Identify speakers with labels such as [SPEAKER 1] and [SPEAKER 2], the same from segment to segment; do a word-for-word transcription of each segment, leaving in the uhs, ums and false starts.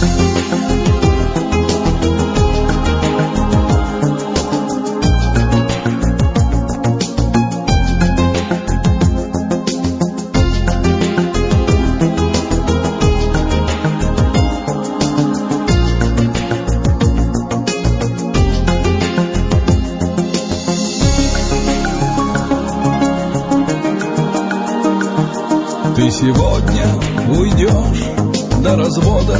[SPEAKER 1] Ты сегодня уйдешь до развода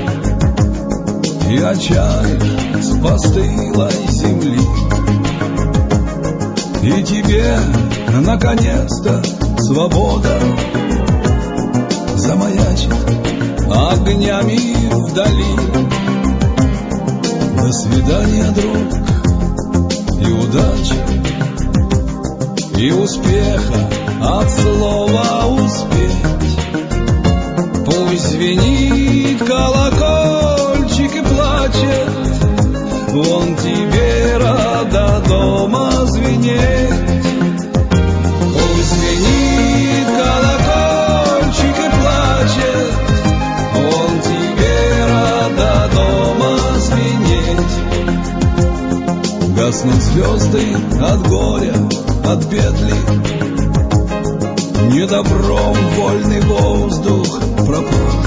[SPEAKER 1] и отчалишь с постылой земли, и тебе наконец-то свобода замаячит огнями вдали. До свидания, друг, и удачи, и успеха от слова успеть. Пусть звенит колокольчик и плачет, вон тебе рада дома звенеть. Пусть звенит колокольчик и плачет, вон тебе рада дома звенеть. Гаснут звезды от горя, от петли, недобром вольный воздух пропах.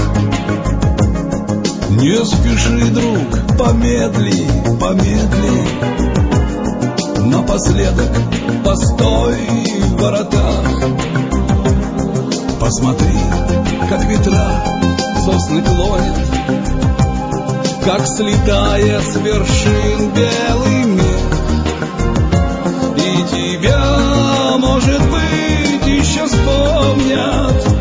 [SPEAKER 1] Не спеши, друг, помедли, помедли, напоследок постой в воротах. Посмотри, как ветра сосны клонят, как слетает с вершин белый мир. И тебя, может быть, еще вспомнят